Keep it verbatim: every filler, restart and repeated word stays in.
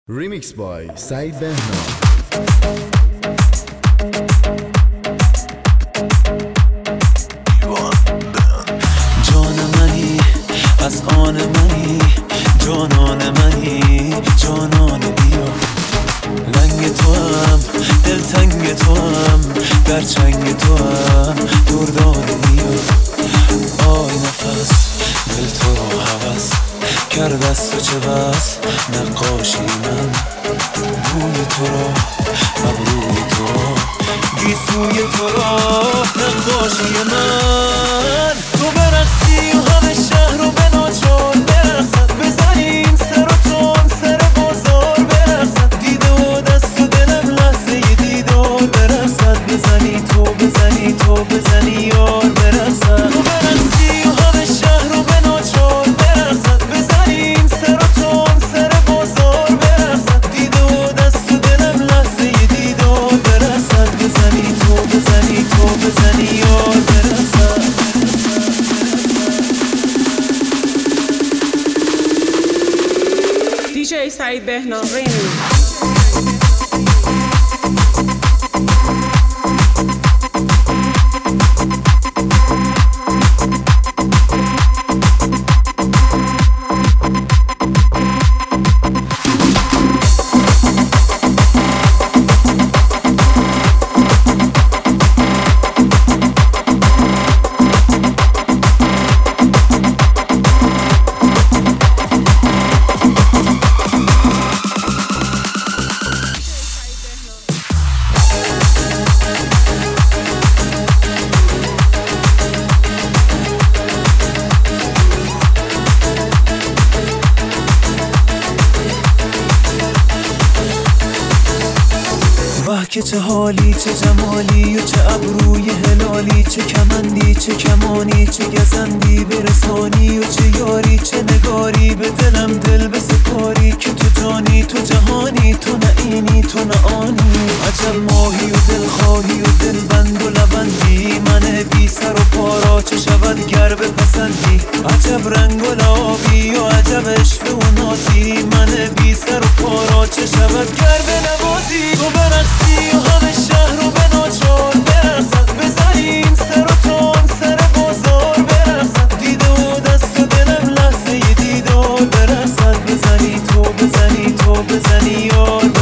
Remix by سعید بهنام. جان منی از آن منی، جانان منی، جانان بیا. لنگ تو هم دلتنگ تو هم، در چنگ تو هم دردان بیا. آی نفس دل تو رو هوس کرد از تو چه بس نقاشی من. روی تو رو ابروی تو رو گیسوی تو رو نقاشی من. تو برقصی و همه شهر رو به ناچار برقصد، بزنیم سر و تون سر بازار برقصد. دیده و دست و دلم لحظه ی دیدار برقصد، بزنی تو بزنی تو بزنی یار برقصد. تو برقصی و همه شهر رو به ناچار برقصد، بزنیم سر و تون سر بازار برقصد. دیده و دست و دلم لحظه ی دیدار برقصد، بزنی تو بزنی تو بزنی یار برقصد. دی جی سعید بهنام ریمیکس. واه که چه حالی چه جمالی و چه ابروی هلالی، چه کمندی چه کمانی چه گزندی برسانی و چه یاری چه نگاری به دلم دل بسپاری. که تو جانی تو جهانی تو نه اینی تو نه آنی. عجب ماهی و دلخواهی و دلبند و لبندی، من بی سر و پارا چه شود گر بپسندی. عجب رنگ و لابی و عجب عشق و نازی، من بی سر و پارا چه شود گر بنوازی. تو برقصی و همه شهر رو به ناچار برقصد، بزنیم سر و تون سر بازار برقصد. دیده و دست و دلم لحظه ی دیدار برقصد، بزنی تو بزنی تو بزنی یار